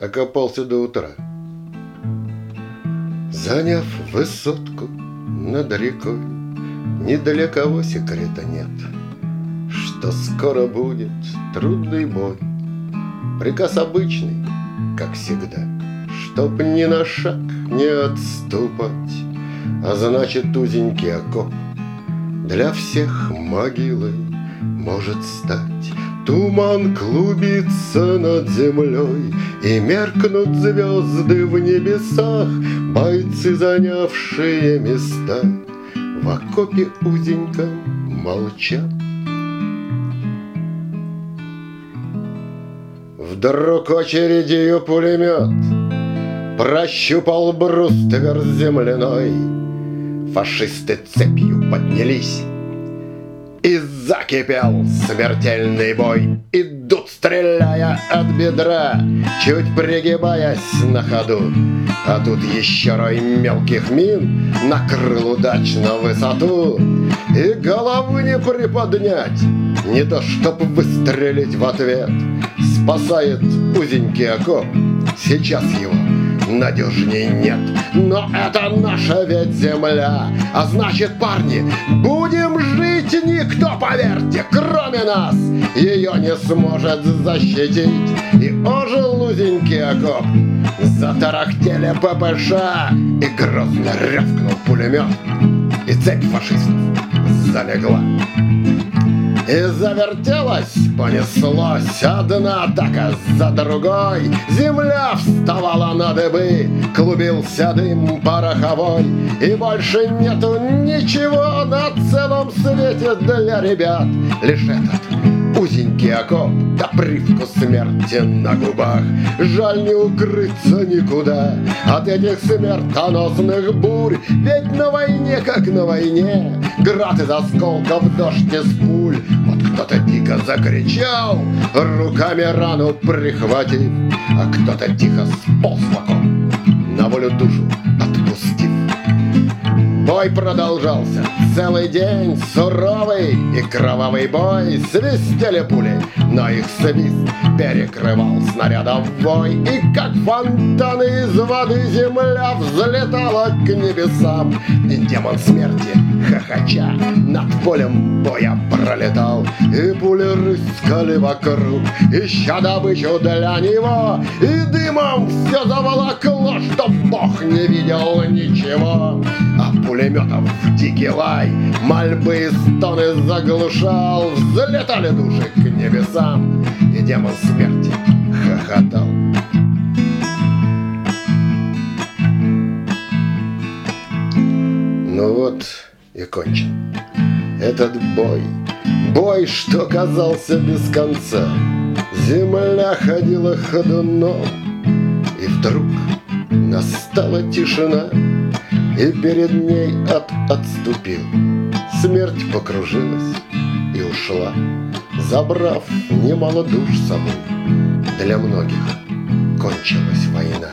окопался до утра. Заняв высотку над рекой, ни для кого секрета нет, что скоро будет трудный бой. Приказ обычный, как всегда, чтоб ни на шаг не отступать, а значит, узенький окоп для всех могилой может стать. Туман клубится над землей, и меркнут звезды в небесах. Бойцы, занявшие места, в окопе узеньком молчат. Вдруг очередью пулемет прощупал бруствер земляной. Фашисты цепью поднялись, и закипел смертельный бой. Идут, стреляя от бедра, чуть пригибаясь на ходу. А тут еще рой мелких мин накрыл удачно высоту. И головы не приподнять, не то чтоб выстрелить в ответ. Спасает узенький окоп, сейчас его надежней нет. Но это наша ведь земля, а значит, парни, будем жить. Никто, поверьте, кроме нас ее не сможет защитить. И ожил узенький окоп, затарахтели ППШ, и грозно рявкнул пулемет, и цепь фашистов залегла. И завертелась, понеслось, одна атака за другой. Земля вставала на дыбы, клубился дым пороховой. И больше нету ничего на целом свете для ребят. Лишь этот узенький окоп, да привкус смерти на губах. Жаль, не укрыться никуда от этих смертоносных бурь. Ведь на войне, как на войне, град из осколков, дождь из пуль. Вот кто-то дико закричал, руками рану прихватив, а кто-то тихо сполз в окоп, на волю душу отпустив. Бой продолжался целый день, суровый и кровавый бой. Свистели пули, но их свист перекрывал снарядов вой. И как фонтаны из воды земля взлетала к небесам. И демон смерти, хохоча, над полем боя пролетал. И пули рыскали вокруг, ища добычу для него. И дымом все заволокло, что Бог не видел ничего. А пулеметов дикий лай мольбы и стоны заглушал. Взлетали души к небесам, и демон смерти хохотал. Ну вот и кончен этот бой. Бой, что казался без конца. Земля ходила ходуном, и вдруг настала тишина, и перед ней ад отступил. Смерть покружилась и ушла, забрав немало душ с собой. Для многих кончилась война.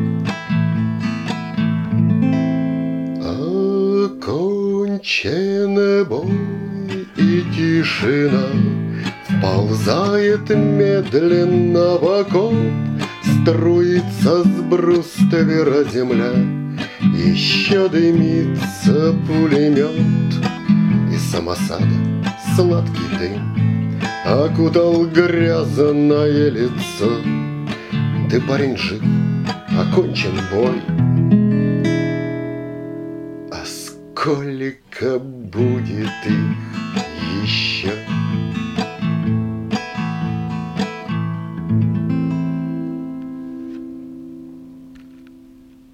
Окончен бой, и тишина вползает медленно в окоп. Струится с бруствера земля, еще дымится пулемет. И самосада сладкий дым окутал грязное лицо. Ты, парень, жив, окончен бой. А сколько будет их еще?